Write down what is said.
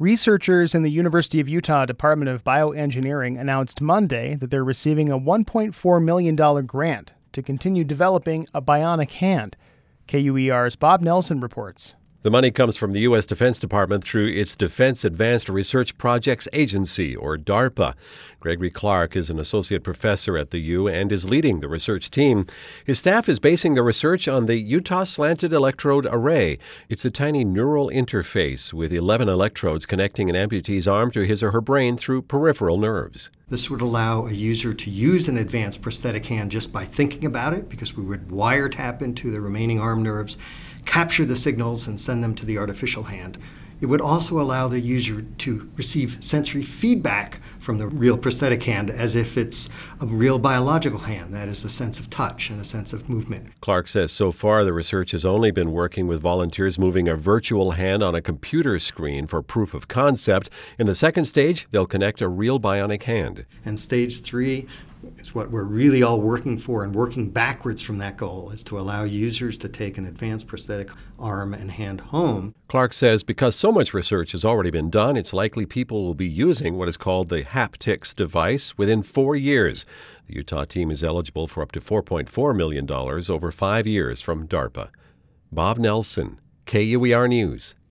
Researchers in the University of Utah Department of Bioengineering announced Monday that they're receiving a $1.4 million grant to continue developing a bionic hand. KUER's Bob Nelson reports. The money comes from the U.S. Defense Department through its Defense Advanced Research Projects Agency, or DARPA. Gregory Clark is an associate professor at the U and is leading the research team. His staff is basing the research on the Utah Slanted Electrode Array. It's a tiny neural interface with 11 electrodes connecting an amputee's arm to his or her brain through peripheral nerves. This would allow a user to use an advanced prosthetic hand just by thinking about it, because we would wiretap into the remaining arm nerves, capture the signals, and send them to the artificial hand. It would also allow the user to receive sensory feedback from the real prosthetic hand as if it's a real biological hand. That is, a sense of touch and a sense of movement. Clark says so far the research has only been working with volunteers moving a virtual hand on a computer screen for proof of concept. In the second stage, they'll connect a real bionic hand. And stage 3 is what we're really all working for, and working backwards from that goal is to allow users to take an advanced prosthetic arm and hand home. Clark says because so much research has already been done, it's likely people will be using what is called the haptics device within 4 years. The Utah team is eligible for up to $4.4 million over 5 years from DARPA. Bob Nelson, KUER News.